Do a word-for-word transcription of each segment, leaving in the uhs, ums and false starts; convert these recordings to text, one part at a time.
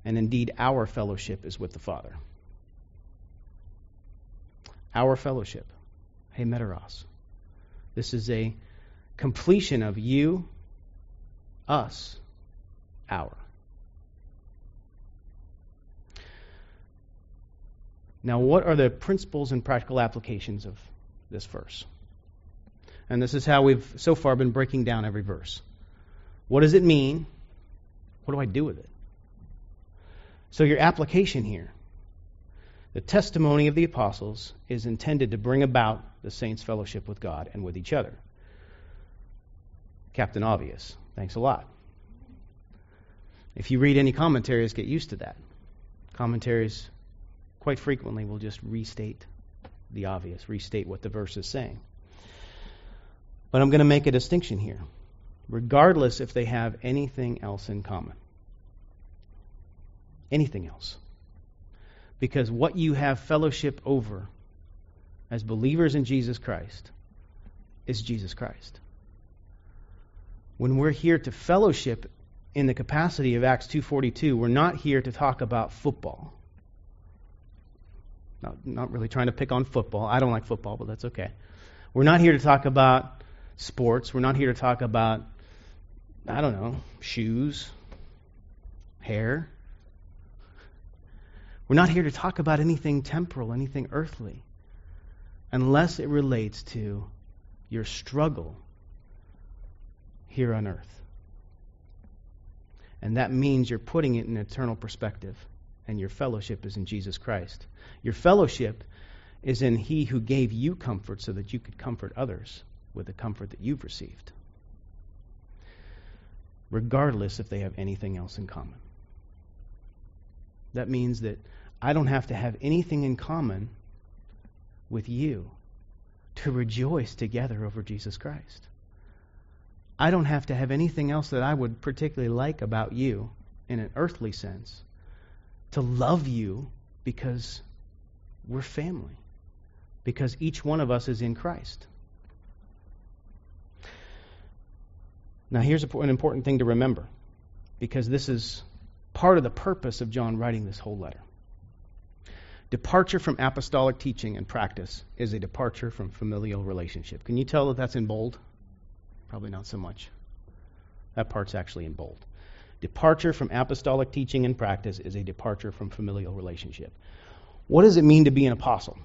And indeed, our fellowship is with the Father. Our fellowship. Hemeteros. This is a completion of you, us, our. Now, what are the principles and practical applications of this verse? And this is how we've so far been breaking down every verse. What does it mean? What do I do with it? So your application here, the testimony of the apostles is intended to bring about the saints' fellowship with God and with each other. Captain Obvious. Thanks a lot. If you read any commentaries, get used to that. Commentaries quite frequently will just restate the obvious, restate what the verse is saying. But I'm going to make a distinction here, regardless if they have anything else in common. Anything else. Because what you have fellowship over as believers in Jesus Christ is Jesus Christ. When we're here to fellowship in the capacity of Acts two forty-two, we're not here to talk about football. Not, not really trying to pick on football. I don't like football, but that's okay. We're not here to talk about sports. We're not here to talk about, I don't know, shoes, hair. We're not here to talk about anything temporal, anything earthly, unless it relates to your struggle here on earth. And that means you're putting it in an eternal perspective, and your fellowship is in Jesus Christ. Your fellowship is in He who gave you comfort so that you could comfort others with the comfort that you've received, regardless if they have anything else in common. That means that I don't have to have anything in common with you to rejoice together over Jesus Christ. I don't have to have anything else that I would particularly like about you in an earthly sense to love you because we're family, because each one of us is in Christ. Now here's an important thing to remember, because this is part of the purpose of John writing this whole letter. Departure from apostolic teaching and practice is a departure from familial relationship. Can you tell that that's in bold? Probably not so much. That part's actually in bold. Departure from apostolic teaching and practice is a departure from familial relationship. What does it mean to be an apostle?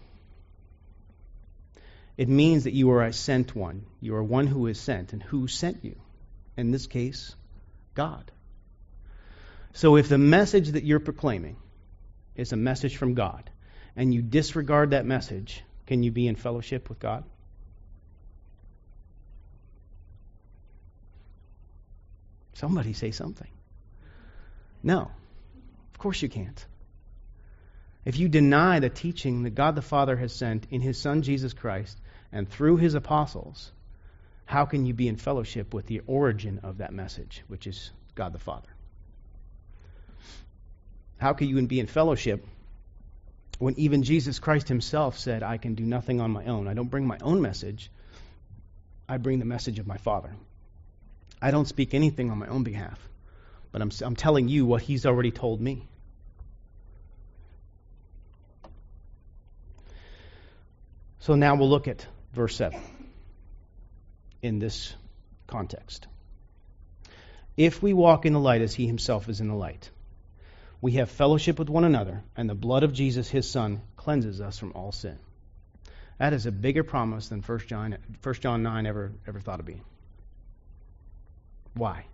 It means that you are a sent one. You are one who is sent. And who sent you? In this case, God. So if the message that you're proclaiming is a message from God, and you disregard that message, can you be in fellowship with God? Somebody say something. No, of course you can't. If you deny the teaching that God the Father has sent in His Son Jesus Christ and through His apostles, how can you be in fellowship with the origin of that message, which is God the Father? How can you be in fellowship when even Jesus Christ Himself said, I can do nothing on my own. I don't bring my own message. I bring the message of my Father. I don't speak anything on my own behalf, but I'm, I'm telling you what He's already told me. So now we'll look at verse seven in this context. If we walk in the light as He Himself is in the light, we have fellowship with one another, and the blood of Jesus, His Son, cleanses us from all sin. That is a bigger promise than First John, First John nine ever, ever thought to be. Why?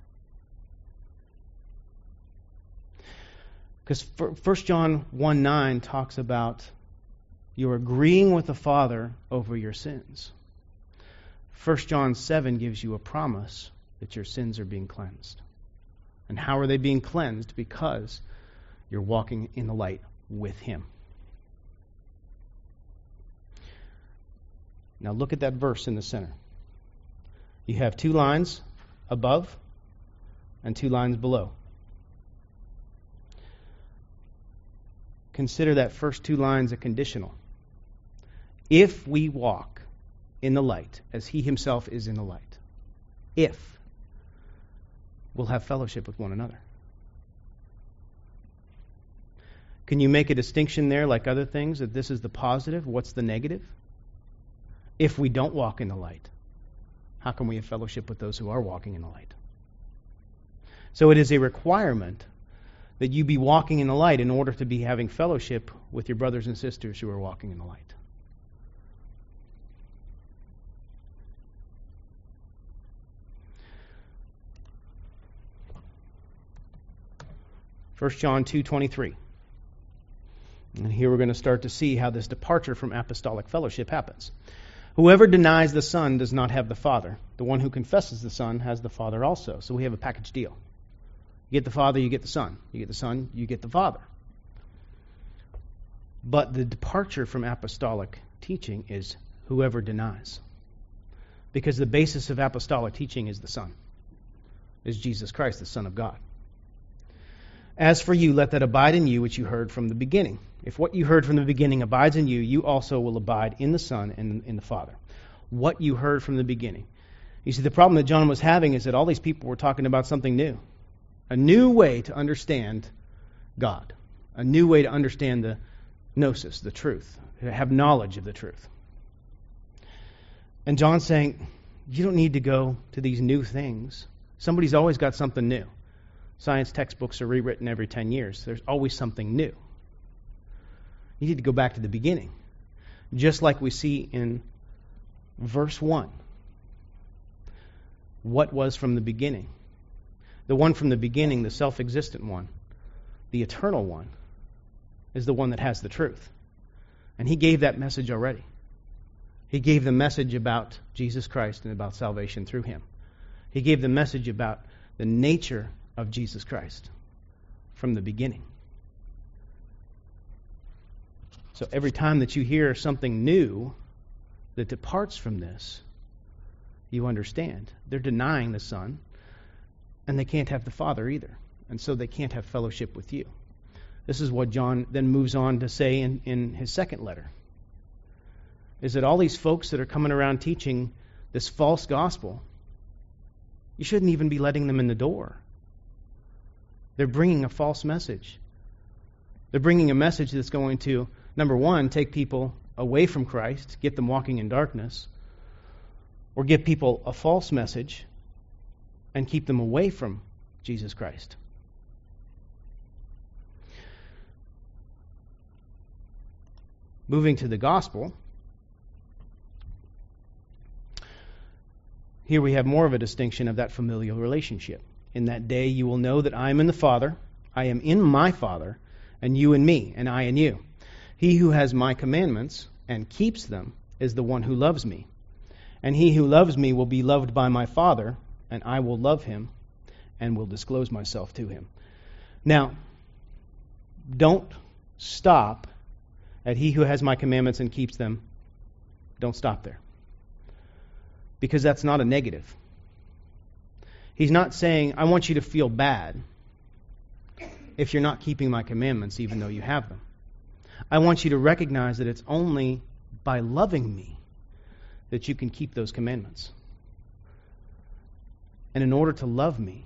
Because First John one nine talks about you're agreeing with the Father over your sins. First John seven gives you a promise that your sins are being cleansed. And how are they being cleansed? Because you're walking in the light with Him. Now look at that verse in the center. You have two lines above and two lines below. Consider that first two lines a conditional. If we walk in the light as He Himself is in the light, if, we'll have fellowship with one another. Can you make a distinction there like other things, that this is the positive, what's the negative? If we don't walk in the light, how can we have fellowship with those who are walking in the light? So it is a requirement that you be walking in the light in order to be having fellowship with your brothers and sisters who are walking in the light. First John two twenty-three. And here we're going to start to see how this departure from apostolic fellowship happens. Whoever denies the Son does not have the Father. The one who confesses the Son has the Father also. So we have a package deal. You get the Father, you get the Son. You get the Son, you get the Father. But the departure from apostolic teaching is whoever denies. Because the basis of apostolic teaching is the Son, is Jesus Christ, the Son of God. As for you, let that abide in you which you heard from the beginning. If what you heard from the beginning abides in you, you also will abide in the Son and in the Father. What you heard from the beginning. You see, the problem that John was having is that all these people were talking about something new. A new way to understand God. A new way to understand the gnosis, the truth. To have knowledge of the truth. And John's saying, you don't need to go to these new things. Somebody's always got something new. Science textbooks are rewritten every ten years. There's always something new. You need to go back to the beginning. Just like we see in verse one. What was from the beginning? The one from the beginning, the self-existent one, the eternal one, is the one that has the truth. And he gave that message already. He gave the message about Jesus Christ and about salvation through him. He gave the message about the nature of Jesus Christ from the beginning. So every time that you hear something new that departs from this, you understand. They're denying the Son, and they can't have the Father either. And so they can't have fellowship with you. This is what John then moves on to say in, in his second letter. Is that all these folks that are coming around teaching this false gospel, you shouldn't even be letting them in the door. They're bringing a false message. They're bringing a message that's going to, number one, take people away from Christ, get them walking in darkness, or give people a false message and keep them away from Jesus Christ. Moving to the gospel, here we have more of a distinction of that familial relationship. In that day you will know that I am in the Father, I am in my Father, and you in me, and I in you. He who has my commandments and keeps them is the one who loves me. And he who loves me will be loved by my Father, and I will love him and will disclose myself to him. Now, don't stop at he who has my commandments and keeps them. Don't stop there. Because that's not a negative. He's not saying, I want you to feel bad if you're not keeping my commandments, even though you have them. I want you to recognize that it's only by loving me that you can keep those commandments. And in order to love me,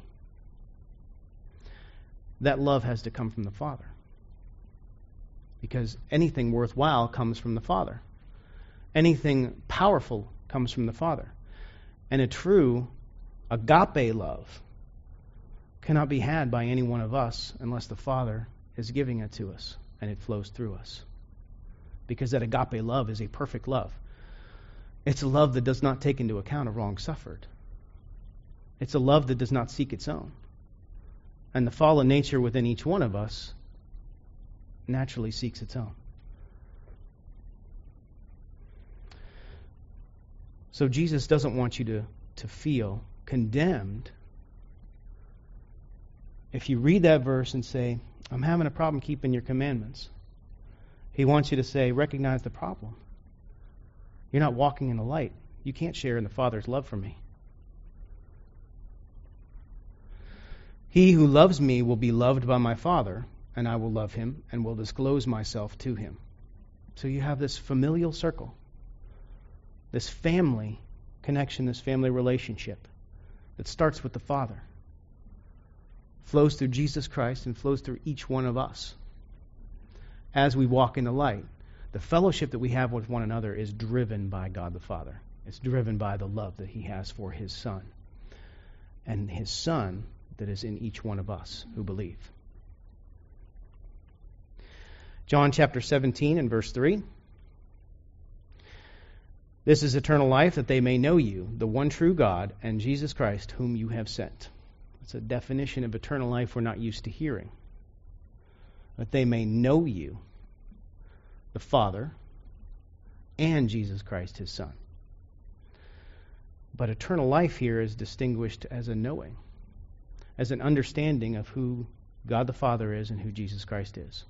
that love has to come from the Father. Because anything worthwhile comes from the Father. Anything powerful comes from the Father. And a true agape love cannot be had by any one of us unless the Father is giving it to us and it flows through us. Because that agape love is a perfect love. It's a love that does not take into account a wrong suffered. It's a love that does not seek its own. And the fallen nature within each one of us naturally seeks its own. So Jesus doesn't want you to, to feel condemned if you read that verse and say, I'm having a problem keeping your commandments. He wants you to say, recognize the problem. You're not walking in the light. You can't share in the Father's love for me. He who loves me will be loved by my Father, and I will love him and will disclose myself to him. So you have this familial circle, this family connection, this family relationship that starts with the Father, flows through Jesus Christ and flows through each one of us. as we walk in the light. The fellowship that we have with one another is driven by God the Father. It's driven by the love that he has for his Son. And his Son that is in each one of us who believe. John chapter seventeen and verse three. This is eternal life, that they may know you, the one true God, and Jesus Christ, whom you have sent. It's a definition of eternal life we're not used to hearing. That they may know you, the Father, and Jesus Christ, his Son. But eternal life here is distinguished as a knowing, as an understanding of who God the Father is and who Jesus Christ is.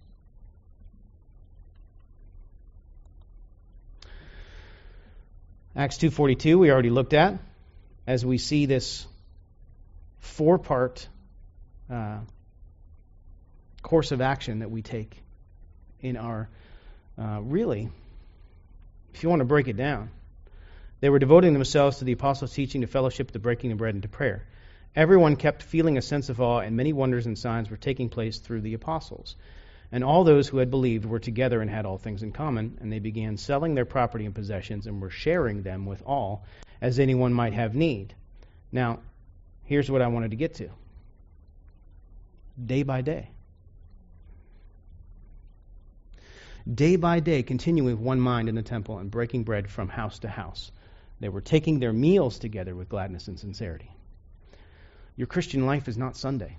Acts two forty-two we already looked at, as we see this four-part uh, course of action that we take in our, uh, really, if you want to break it down, they were devoting themselves to the apostles' teaching, to fellowship, to breaking of bread, and to prayer. Everyone kept feeling a sense of awe, and many wonders and signs were taking place through the apostles. And all those who had believed were together and had all things in common, and they began selling their property and possessions and were sharing them with all, as anyone might have need. Now, here's what I wanted to get to. Day by day. Day by day, continuing with one mind in the temple and breaking bread from house to house. They were taking their meals together with gladness and sincerity. Your Christian life is not Sunday.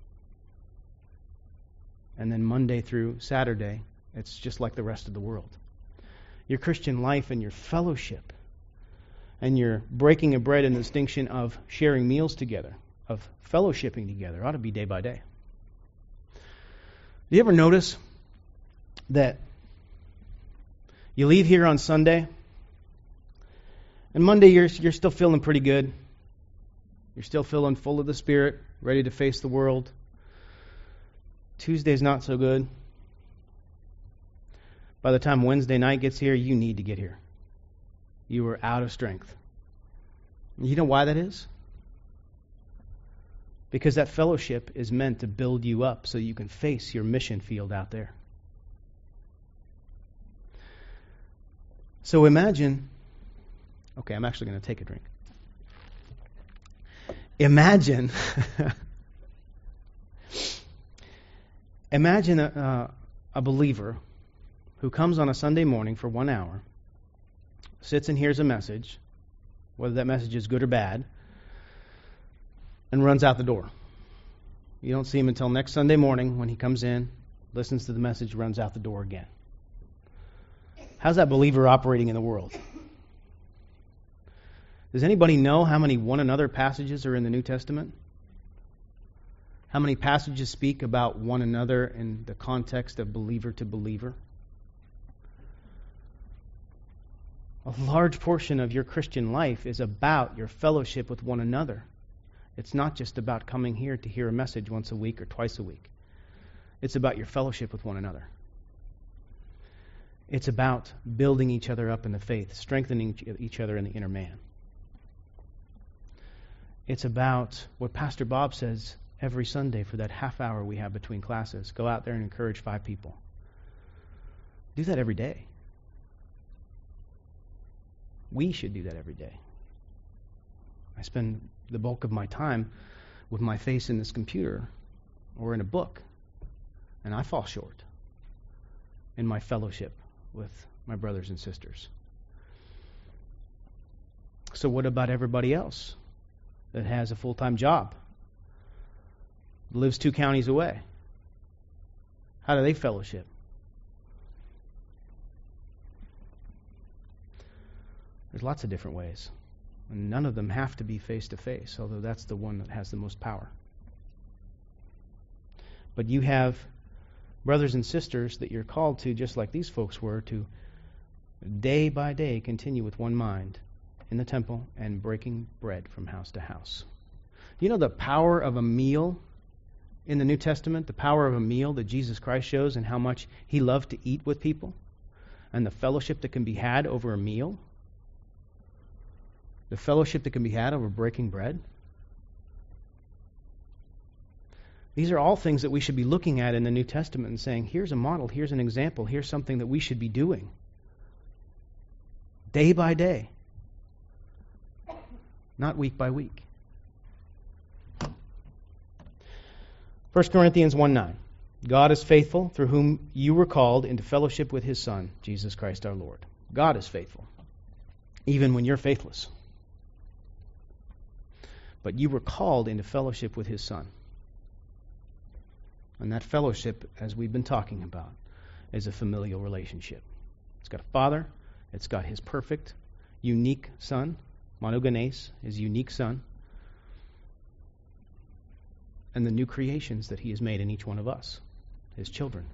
And then Monday through Saturday, it's just like the rest of the world. Your Christian life and your fellowship and your breaking of bread and the distinction of sharing meals together, of fellowshipping together, ought to be day by day. Do you ever notice that you leave here on Sunday, and Monday you're, you're still feeling pretty good. You're still feeling full of the Spirit, ready to face the world. Tuesday's not so good. By the time Wednesday night gets here, you need to get here. You are out of strength. You know why that is? Because that fellowship is meant to build you up so you can face your mission field out there. So imagine, okay, I'm actually going to take a drink. Imagine, imagine a, uh, a believer who comes on a Sunday morning for one hour, sits and hears a message, whether that message is good or bad, and runs out the door. You don't see him until next Sunday morning when he comes in, listens to the message, runs out the door again. How's that believer operating in the world? Does anybody know how many one another passages are in the New Testament? How many passages speak about one another in the context of believer to believer? A large portion of your Christian life is about your fellowship with one another. It's not just about coming here to hear a message once a week or twice a week. It's about your fellowship with one another. It's about building each other up in the faith, strengthening each other in the inner man. It's about what Pastor Bob says every Sunday for that half hour we have between classes. Go out there and encourage five people. Do that every day. We should do that every day. I spend the bulk of my time with my face in this computer or in a book, and I fall short in my fellowship with my brothers and sisters. So what about everybody else that has a full-time job, lives two counties away? How do they fellowship? There's lots of different ways. And none of them have to be face-to-face, although that's the one that has the most power. But you have brothers and sisters that you're called to, just like these folks were, to day by day continue with one mind in the temple and breaking bread from house to house. You know the power of a meal in the New Testament, the power of a meal that Jesus Christ shows and how much he loved to eat with people and the fellowship that can be had over a meal? The fellowship that can be had over breaking bread? These are all things that we should be looking at in the New Testament and saying, here's a model, here's an example, here's something that we should be doing. Day by day. Not week by week. First Corinthians one nine. God is faithful, through whom you were called into fellowship with His Son, Jesus Christ our Lord. God is faithful, even when you're faithless. But you were called into fellowship with His Son. And that fellowship, as we've been talking about, is a familial relationship. It's got a Father. It's got His perfect, unique Son, monogenes, His unique Son, and the new creations that He has made in each one of us, His children.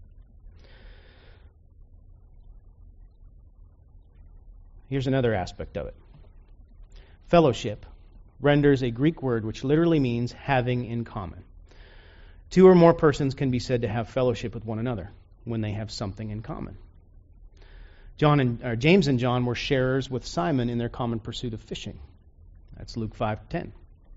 Here's another aspect of it. Fellowship renders a Greek word which literally means having in common. Two or more persons can be said to have fellowship with one another when they have something in common. John and or James and John were sharers with Simon in their common pursuit of fishing. That's Luke five ten.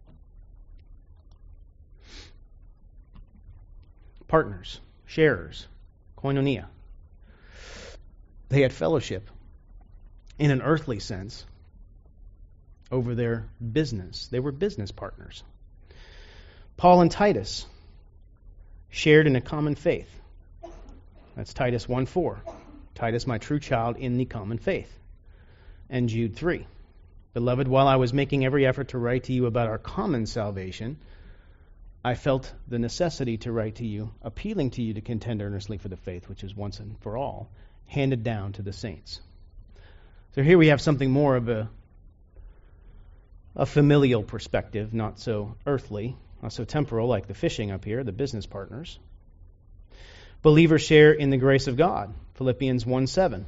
Partners, sharers, koinonia. They had fellowship in an earthly sense over their business. They were business partners. Paul and Titus shared in a common faith. That's Titus one four. Titus, my true child, in the common faith. And Jude three. Beloved, while I was making every effort to write to you about our common salvation, I felt the necessity to write to you, appealing to you to contend earnestly for the faith which is once and for all handed down to the saints. So here we have something more of a, a familial perspective, not so earthly, not so temporal like the fishing up here, the business partners. Believers share in the grace of God, Philippians one seven.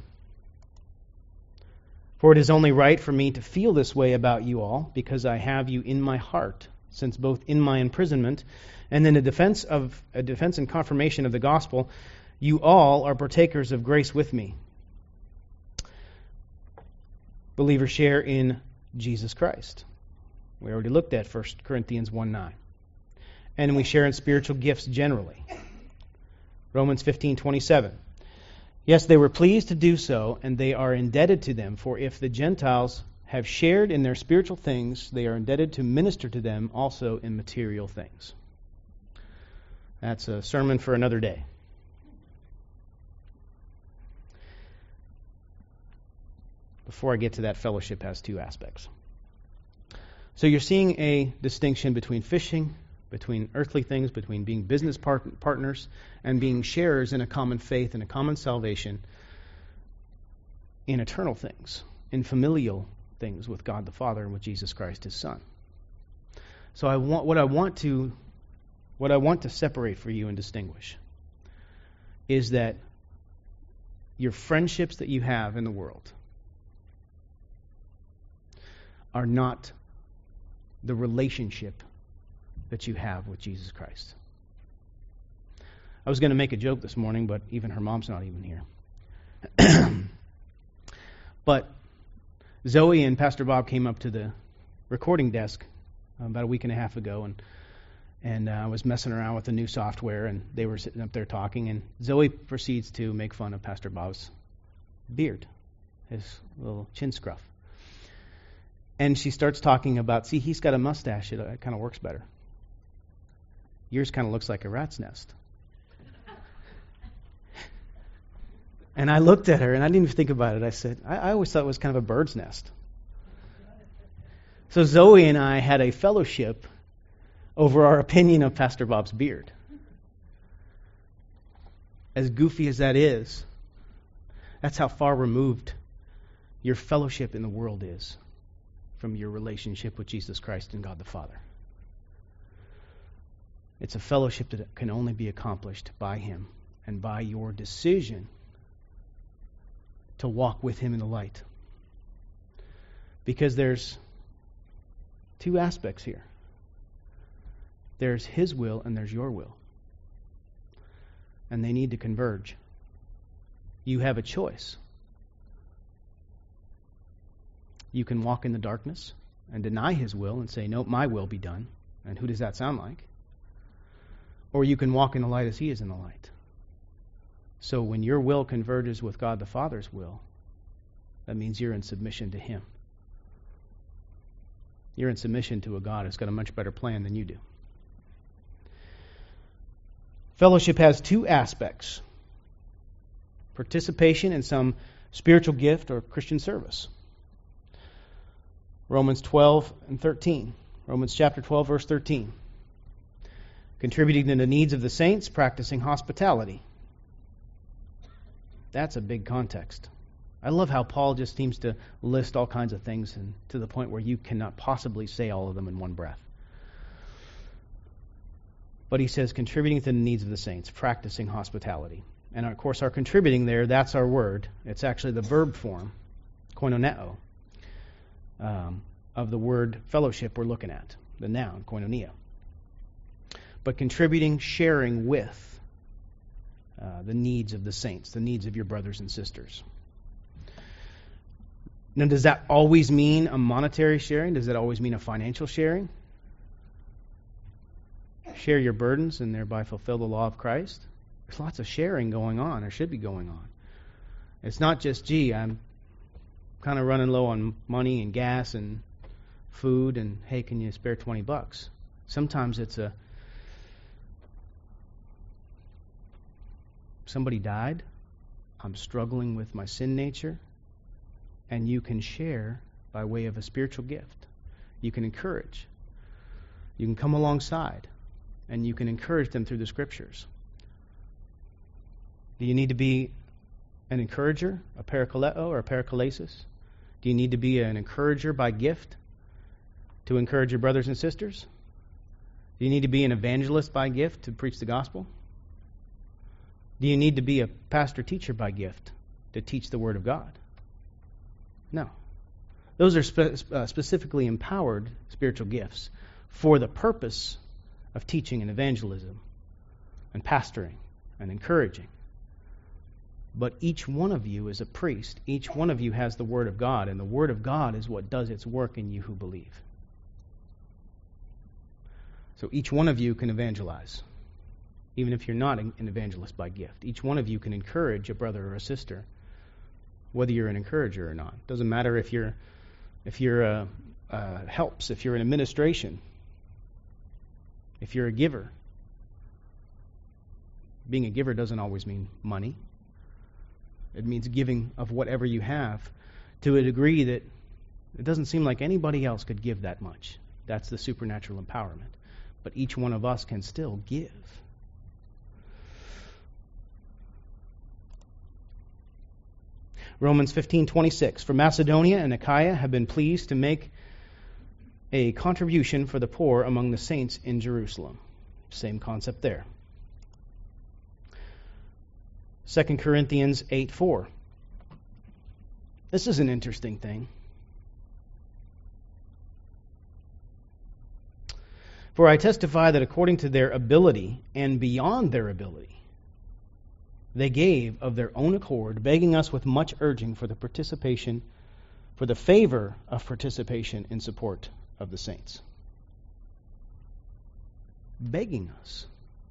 For it is only right for me to feel this way about you all, because I have you in my heart, since both in my imprisonment and in the defense of a defense and confirmation of the gospel, you all are partakers of grace with me. Believers share in Jesus Christ. We already looked at First Corinthians one nine. And we share in spiritual gifts generally. Romans fifteen twenty-seven. Yes, they were pleased to do so, and they are indebted to them, for if the Gentiles have shared in their spiritual things, they are indebted to minister to them also in material things. That's a sermon for another day. Before I get to that, fellowship has two aspects. So you're seeing a distinction between fishing, between earthly things, between being business part- partners and being sharers in a common faith and a common salvation in eternal things, in familial things with God the Father and with Jesus Christ His Son. So I want what I want to what I want to separate for you and distinguish is that your friendships that you have in the world are not the relationship that you have with Jesus Christ. I was going to make a joke this morning, but even her mom's not even here. But Zoe and Pastor Bob came up to the recording desk about a week and a half ago, and and uh, I was messing around with the new software, and they were sitting up there talking, and Zoe proceeds to make fun of Pastor Bob's beard, his little chin scruff. And she starts talking about, see, he's got a mustache, it, it kind of works better. Yours kind of looks like a rat's nest. And I looked at her, and I didn't even think about it. I said, I, I always thought it was kind of a bird's nest. So Zoe and I had a fellowship over our opinion of Pastor Bob's beard. As goofy as that is, that's how far removed your fellowship in the world is from your relationship with Jesus Christ and God the Father. It's a fellowship that can only be accomplished by Him and by your decision to walk with Him in the light. Because there's two aspects here. There's His will and there's your will. And they need to converge. You have a choice. You can walk in the darkness and deny His will and say, no, my will be done. And who does that sound like? or you can walk in the light as he is in the light. So when your will converges with God the Father's will, that means you're in submission to him. You're in submission to a God who's got a much better plan than you do. Fellowship has two aspects: participation in some spiritual gift or Christian service. Romans twelve and thirteen. Romans chapter twelve, verse thirteen. Contributing to the needs of the saints, practicing hospitality. That's a big context. I love how Paul just seems to list all kinds of things, and to the point where you cannot possibly say all of them in one breath. But he says contributing to the needs of the saints, practicing hospitality. And of course our contributing there, that's our word. It's actually the verb form, koinoneo, um, of the word fellowship we're looking at, the noun, koinonia. But contributing, sharing with uh, the needs of the saints, the needs of your brothers and sisters. Now, does that always mean a monetary sharing? Does that always mean a financial sharing? Share your burdens and thereby fulfill the law of Christ? There's lots of sharing going on, or should be going on. It's not just, gee, I'm kind of running low on money and gas and food, and hey, can you spare twenty bucks? Sometimes it's a, somebody died, I'm struggling with my sin nature, and you can share by way of a spiritual gift. You can encourage. You can come alongside, and you can encourage them through the Scriptures. Do you need to be an encourager, a parakaleo or a parakalesis? Do you need to be an encourager by gift to encourage your brothers and sisters? Do you need to be an evangelist by gift to preach the gospel? Do you need to be a pastor-teacher by gift to teach the Word of God? No. Those are spe- uh, specifically empowered spiritual gifts for the purpose of teaching and evangelism and pastoring and encouraging. But each one of you is a priest. Each one of you has the Word of God, and the Word of God is what does its work in you who believe. So each one of you can evangelize, even if you're not an evangelist by gift. Each one of you can encourage a brother or a sister, whether you're an encourager or not. Doesn't matter if you're if you're a, a helps, if you're in administration, if you're a giver. Being a giver doesn't always mean money. It means giving of whatever you have to a degree that it doesn't seem like anybody else could give that much. That's the supernatural empowerment. But each one of us can still give. Romans fifteen twenty-six. For Macedonia and Achaia have been pleased to make a contribution for the poor among the saints in Jerusalem. Same concept there. Second Corinthians eight four. This is an interesting thing. For I testify that according to their ability and beyond their ability, they gave of their own accord, begging us with much urging for the participation, for the favor of participation in support of the saints. Begging us.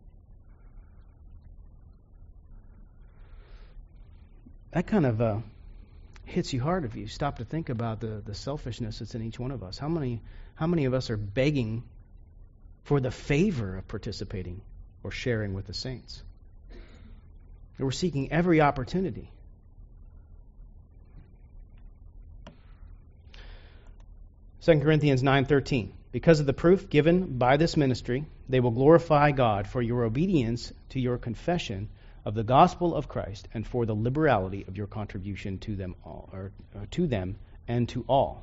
That kind of uh, hits you hard if you stop to think about the, the selfishness that's in each one of us. How many, how many of us are begging for the favor of participating or sharing with the saints? And we're seeking every opportunity. Second Corinthians nine thirteen. Because of the proof given by this ministry, they will glorify God for your obedience to your confession of the gospel of Christ and for the liberality of your contribution to them all, or, or to them and to all.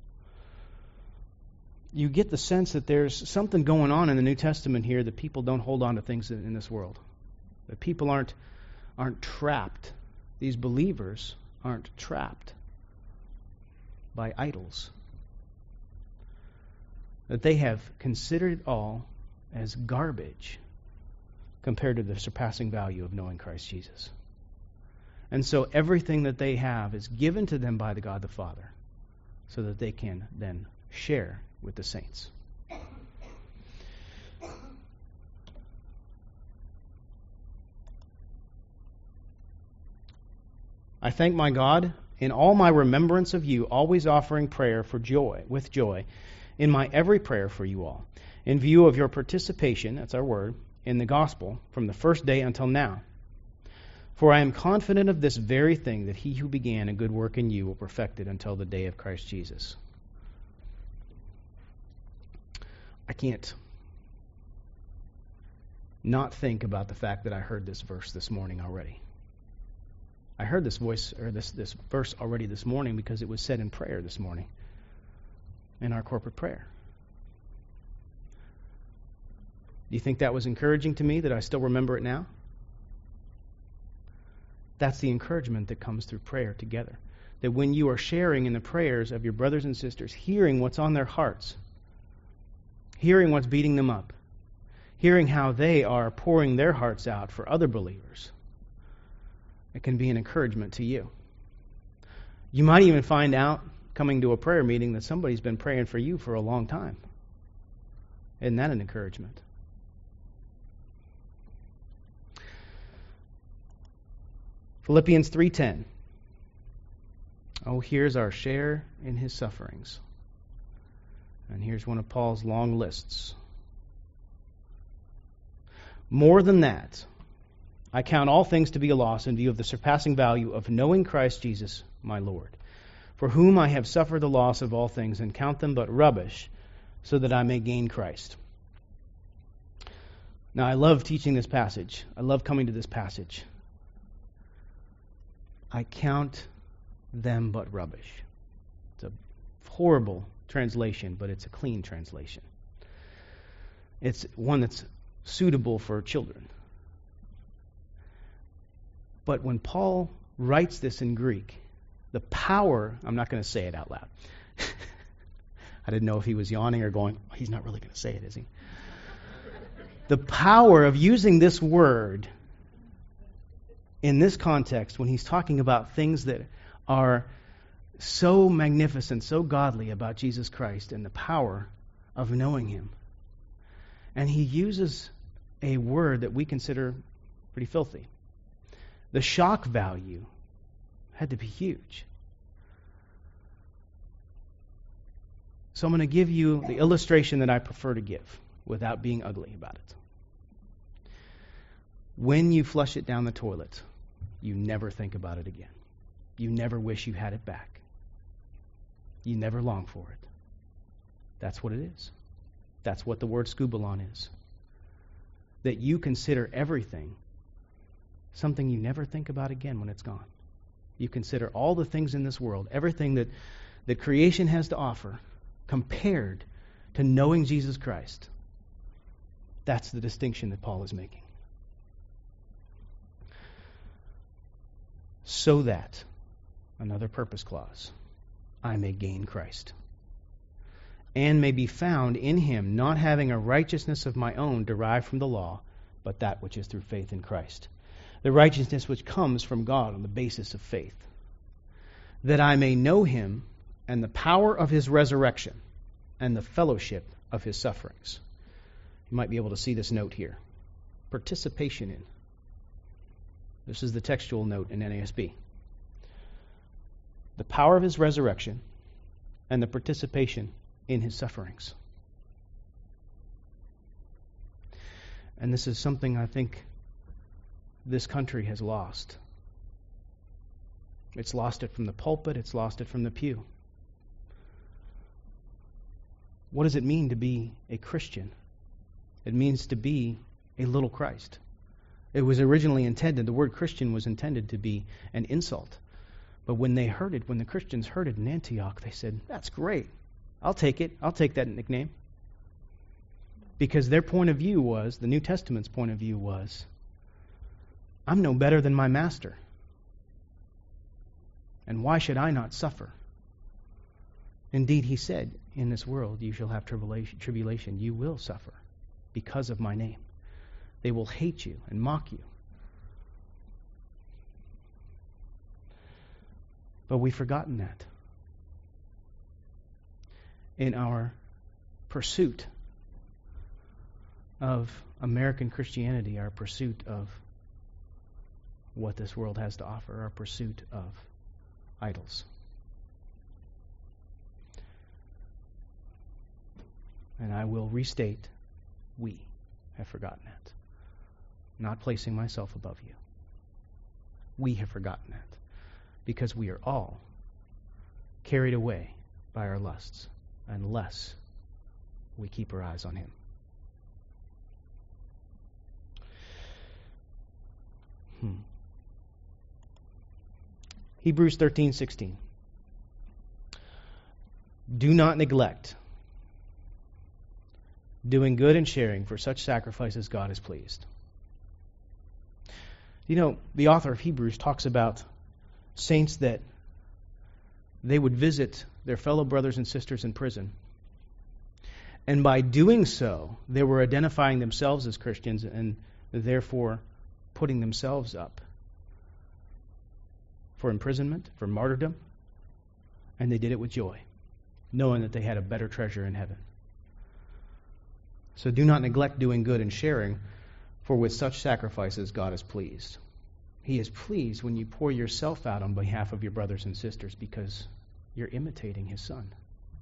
You get the sense that there's something going on in the New Testament here that people don't hold on to things in, in this world. That people aren't aren't trapped. These believers aren't trapped by idols. That they have considered it all as garbage compared to the surpassing value of knowing Christ Jesus. And so everything that they have is given to them by the God the Father so that they can then share with the saints. I thank my God in all my remembrance of you, always offering prayer for joy, with joy, in my every prayer for you all, in view of your participation, that's our word, in the gospel from the first day until now. For I am confident of this very thing, that he who began a good work in you will perfect it until the day of Christ Jesus. I can't not think about the fact that I heard this verse this morning already. I heard this voice or this, this verse already this morning because it was said in prayer this morning, in our corporate prayer. Do you think that was encouraging to me, that I still remember it now? That's the encouragement that comes through prayer together. That when you are sharing in the prayers of your brothers and sisters, hearing what's on their hearts, hearing what's beating them up, hearing how they are pouring their hearts out for other believers, it can be an encouragement to you. You might even find out, coming to a prayer meeting, that somebody's been praying for you for a long time. Isn't that an encouragement? Philippians three ten. Oh, here's our share in his sufferings. And here's one of Paul's long lists. More than that, I count all things to be a loss in view of the surpassing value of knowing Christ Jesus, my Lord, for whom I have suffered the loss of all things, and count them but rubbish, so that I may gain Christ. Now, I love teaching this passage. I love coming to this passage. I count them but rubbish. It's a horrible translation, but it's a clean translation. It's one that's suitable for children. But when Paul writes this in Greek, the power, I'm not going to say it out loud. I didn't know if he was yawning or going, oh, he's not really going to say it, is he? The power of using this word in this context, when he's talking about things that are so magnificent, so godly about Jesus Christ and the power of knowing him. And he uses a word that we consider pretty filthy. The shock value had to be huge. So I'm going to give you the illustration that I prefer to give without being ugly about it. When you flush it down the toilet, you never think about it again. You never wish you had it back. You never long for it. That's what it is. That's what the word skubalon is. That you consider everything something you never think about again when it's gone. You consider all the things in this world, everything that, that creation has to offer, compared to knowing Jesus Christ. That's the distinction that Paul is making. So that, another purpose clause, I may gain Christ, and may be found in him, not having a righteousness of my own derived from the law, but that which is through faith in Christ. The righteousness which comes from God on the basis of faith, that I may know him and the power of his resurrection and the fellowship of his sufferings. You might be able to see this note here. Participation in. This is the textual note in N A S B. The power of his resurrection and the participation in his sufferings. And this is something I think this country has lost. It's lost it from the pulpit. It's lost it from the pew. What does it mean to be a Christian? It means to be a little Christ. It was originally intended, the word Christian was intended to be an insult. But when they heard it, when the Christians heard it in Antioch, they said, that's great. I'll take it. I'll take that nickname. Because their point of view was, the New Testament's point of view was, I'm no better than my master. And why should I not suffer? Indeed, he said, in this world you shall have tribulation, tribulation. You will suffer because of my name. They will hate you and mock you. But we've forgotten that. In our pursuit of American Christianity, our pursuit of what this world has to offer, our pursuit of idols. And I will restate, we have forgotten it. Not placing myself above you. We have forgotten it. Because we are all carried away by our lusts unless we keep our eyes on Him. Hmm. Hebrews thirteen sixteen. Do not neglect doing good and sharing, for such sacrifices God is pleased. You know, the author of Hebrews talks about saints that they would visit their fellow brothers and sisters in prison. And by doing so, they were identifying themselves as Christians and therefore putting themselves up for imprisonment, for martyrdom. And they did it with joy, knowing that they had a better treasure in heaven. So do not neglect doing good and sharing, for with such sacrifices God is pleased. He is pleased when you pour yourself out on behalf of your brothers and sisters because you're imitating His Son.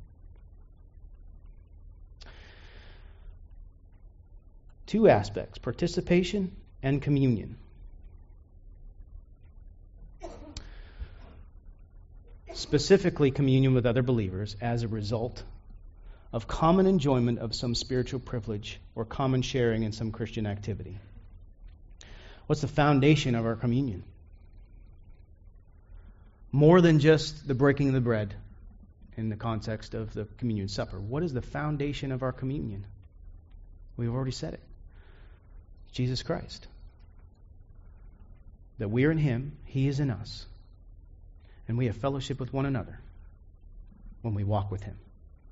Two aspects, participation and communion. Specifically, communion with other believers as a result of common enjoyment of some spiritual privilege or common sharing in some Christian activity. What's the foundation of our communion? More than just the breaking of the bread in the context of the communion supper. What is the foundation of our communion? We've already said it. Jesus Christ. That we are in Him, He is in us. And we have fellowship with one another when we walk with Him.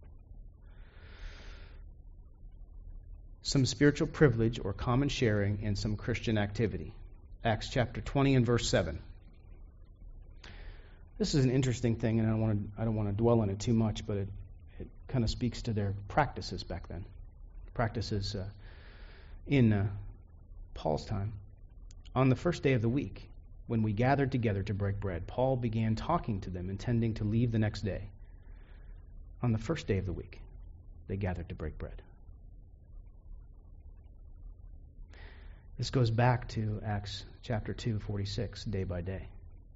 Some spiritual privilege or common sharing in some Christian activity. Acts chapter twenty and verse seven. This is an interesting thing, and I don't want to, I don't want to dwell on it too much, but it, it kind of speaks to their practices back then. Practices uh, in uh, Paul's time. On the first day of the week, when we gathered together to break bread, Paul began talking to them, intending to leave the next day. On the first day of the week, they gathered to break bread. This goes back to Acts chapter two, forty-six, day by day.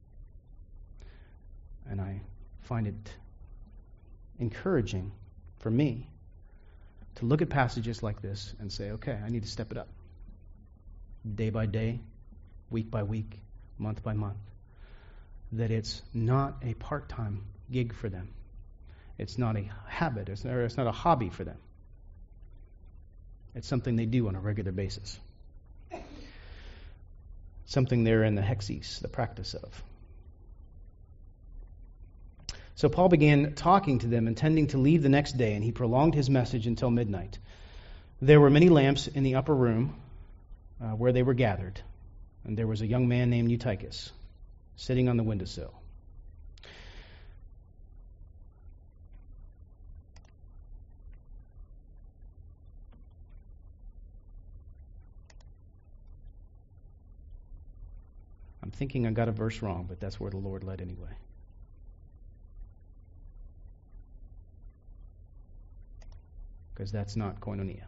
And I find it encouraging for me to look at passages like this and say, okay, I need to step it up. Day by day, week by week, month by month. That it's not a part-time gig for them. It's not a habit. It's not, it's not a hobby for them. It's something they do on a regular basis. Something they're in the hexes, the practice of. So Paul began talking to them, intending to leave the next day, and he prolonged his message until midnight. There were many lamps in the upper room uh, where they were gathered, and there was a young man named Eutychus sitting on the windowsill. I'm thinking I got a verse wrong, but that's where the Lord led anyway. Because that's not koinonia.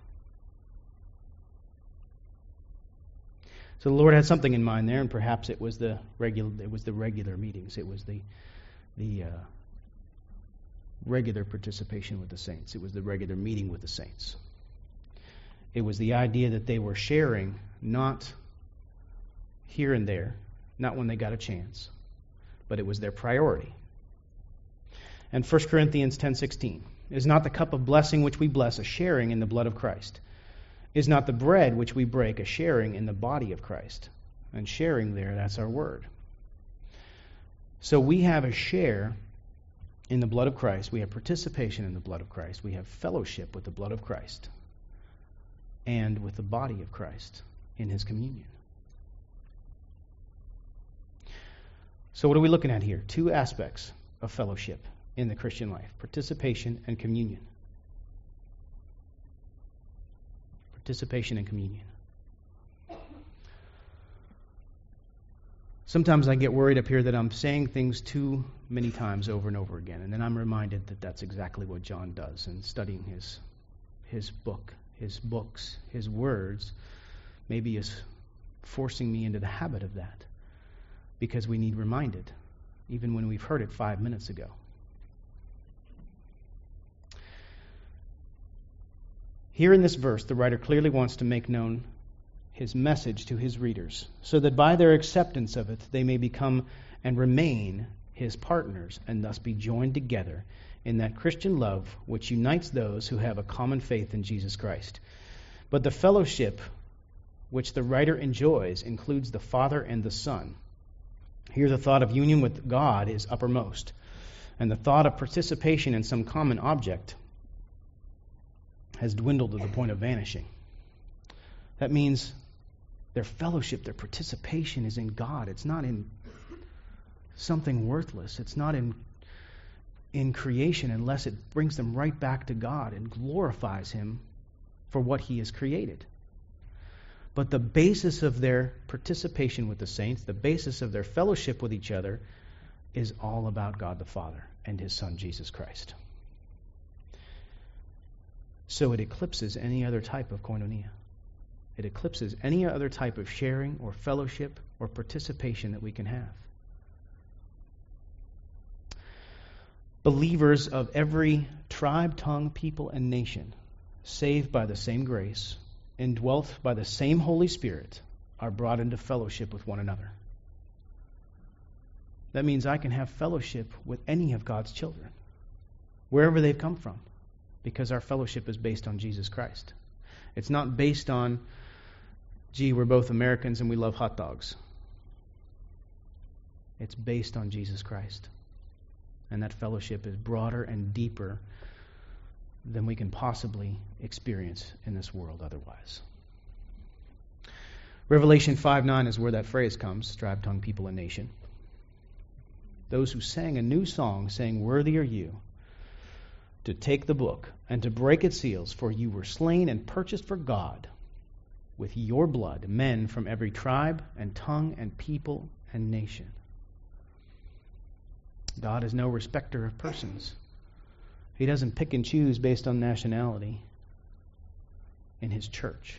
So the Lord had something in mind there, and perhaps it was the regular. It was the regular meetings. It was the the uh, regular participation with the saints. It was the regular meeting with the saints. It was the idea that they were sharing, not here and there, not when they got a chance, but it was their priority. And First Corinthians ten sixteen, is not the cup of blessing which we bless a sharing in the blood of Christ? Is not the bread which we break a sharing in the body of Christ? And sharing there, that's our word. So we have a share in the blood of Christ. We have participation in the blood of Christ. We have fellowship with the blood of Christ and with the body of Christ in His communion. So what are we looking at here? Two aspects of fellowship in the Christian life: participation and communion. Participation and communion. Sometimes I get worried up here that I'm saying things too many times over and over again, and then I'm reminded that that's exactly what John does in studying his his book, his books, his words. Maybe is forcing me into the habit of that, because we need reminded, even when we've heard it five minutes ago. Here in this verse, the writer clearly wants to make known his message to his readers, so that by their acceptance of it, they may become and remain his partners, and thus be joined together in that Christian love which unites those who have a common faith in Jesus Christ. But the fellowship which the writer enjoys includes the Father and the Son. Here the thought of union with God is uppermost, and the thought of participation in some common object has dwindled to the point of vanishing. That means their fellowship, their participation is in God. It's not in something worthless. It's not in in creation unless it brings them right back to God and glorifies Him for what He has created. But the basis of their participation with the saints, the basis of their fellowship with each other, is all about God the Father and His Son, Jesus Christ. So it eclipses any other type of koinonia. It eclipses any other type of sharing or fellowship or participation that we can have. Believers of every tribe, tongue, people, and nation, saved by the same grace, indwelt by the same Holy Spirit, are brought into fellowship with one another. That means I can have fellowship with any of God's children, wherever they've come from, because our fellowship is based on Jesus Christ. It's not based on, gee, we're both Americans and we love hot dogs. It's based on Jesus Christ. And that fellowship is broader and deeper than we can possibly experience in this world otherwise. Revelation five nine is where that phrase comes, tribe, tongue, people, and nation. Those who sang a new song, saying, "Worthy are you to take the book and to break its seals, for you were slain and purchased for God with your blood men from every tribe and tongue and people and nation." God is no respecter of persons. He doesn't pick and choose based on nationality in His church,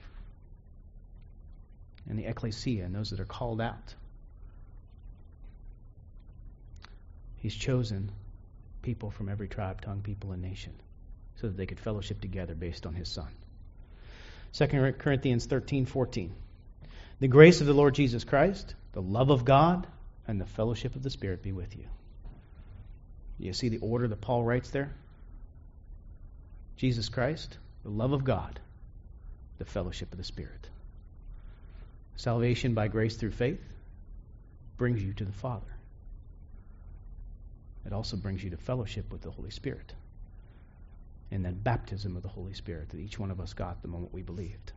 and the ecclesia, and those that are called out. He's chosen people from every tribe, tongue, people, and nation so that they could fellowship together based on His Son. Second Corinthians thirteen fourteen. The grace of the Lord Jesus Christ, the love of God, and the fellowship of the Spirit be with you. You see the order that Paul writes there? Jesus Christ, the love of God, the fellowship of the Spirit. Salvation by grace through faith brings you to the Father. It also brings you to fellowship with the Holy Spirit, and that baptism of the Holy Spirit that each one of us got the moment we believed.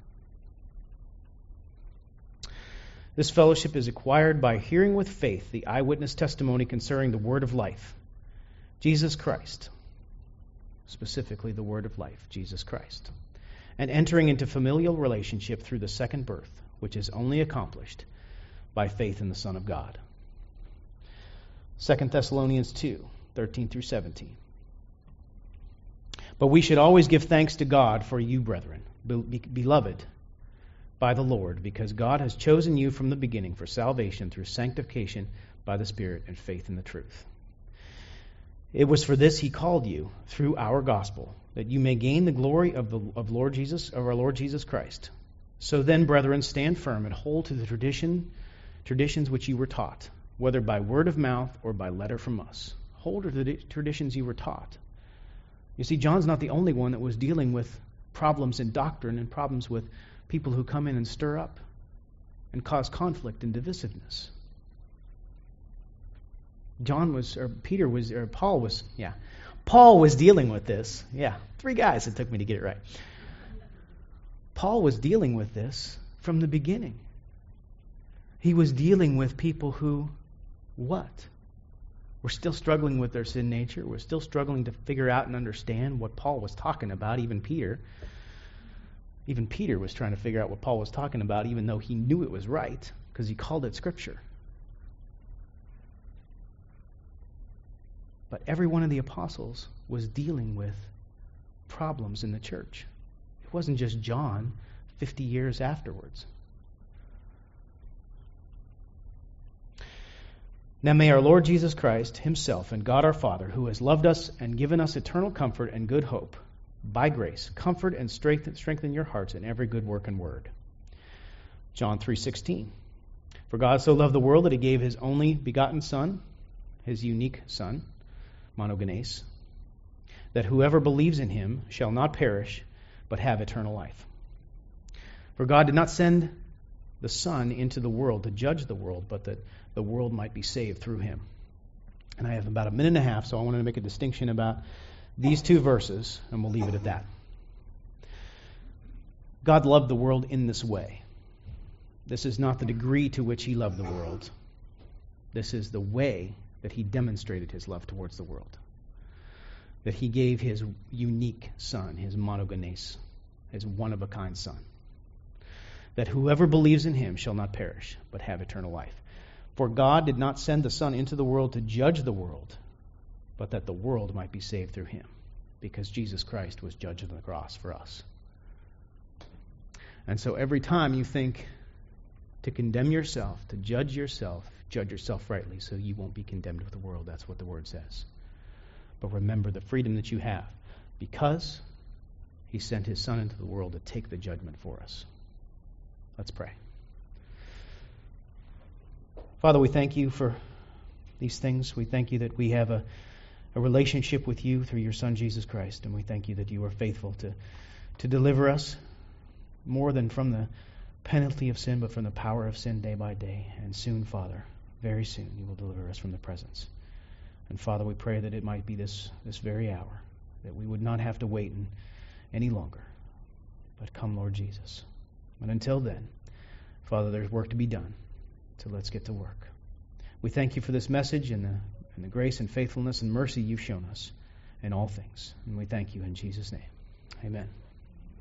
This fellowship is acquired by hearing with faith the eyewitness testimony concerning the word of life, Jesus Christ, specifically the word of life, Jesus Christ, and entering into familial relationship through the second birth, which is only accomplished by faith in the Son of God. Second Thessalonians two, thirteen through seventeen. But we should always give thanks to God for you, brethren, be- beloved by the Lord, because God has chosen you from the beginning for salvation through sanctification by the Spirit and faith in the truth. It was for this He called you through our gospel, that you may gain the glory of the of Lord Jesus, of our Lord Jesus Christ. So then, brethren, stand firm and hold to the tradition, traditions which you were taught, whether by word of mouth or by letter from us. Hold to the traditions you were taught. You see, John's not the only one that was dealing with problems in doctrine and problems with people who come in and stir up and cause conflict and divisiveness. John was, or Peter was, or Paul was, yeah. Paul was dealing with this. Yeah, three guys, it took me to get it right. Paul was dealing with this from the beginning. He was dealing with people who, what? We're still struggling with their sin nature. We're still struggling to figure out and understand what Paul was talking about, even Peter. Even Peter was trying to figure out what Paul was talking about, even though he knew it was right, because he called it Scripture. But every one of the apostles was dealing with problems in the church. It wasn't just John fifty years afterwards. Now may our Lord Jesus Christ himself and God our Father, who has loved us and given us eternal comfort and good hope, by grace, comfort and strengthen, strengthen your hearts in every good work and word. John three sixteen. For God so loved the world that he gave his only begotten Son, his unique Son, monogenes, that whoever believes in him shall not perish, but have eternal life. For God did not send the Son into the world to judge the world, but that the world might be saved through him. And I have about a minute and a half, so I wanted to make a distinction about these two verses, and we'll leave it at that. God loved the world in this way. This is not the degree to which he loved the world. This is the way that he demonstrated his love towards the world. That he gave his unique Son, his monogenes, his one-of-a-kind Son. That whoever believes in him shall not perish, but have eternal life. For God did not send the Son into the world to judge the world, but that the world might be saved through him, because Jesus Christ was judged on the cross for us. And so every time you think to condemn yourself, to judge yourself, judge yourself rightly so you won't be condemned with the world. That's what the Word says. But remember the freedom that you have, because he sent his Son into the world to take the judgment for us. Let's pray. Father, we thank you for these things. We thank you that we have a, a relationship with you through your Son, Jesus Christ. And we thank you that you are faithful to, to deliver us more than from the penalty of sin, but from the power of sin day by day. And soon, Father, very soon, you will deliver us from the presence. And Father, we pray that it might be this, this very hour, that we would not have to wait in, any longer. But come, Lord Jesus. But until then, Father, there's work to be done. So let's get to work. We thank you for this message and the, and the grace and faithfulness and mercy you've shown us in all things. And we thank you in Jesus' name. Amen.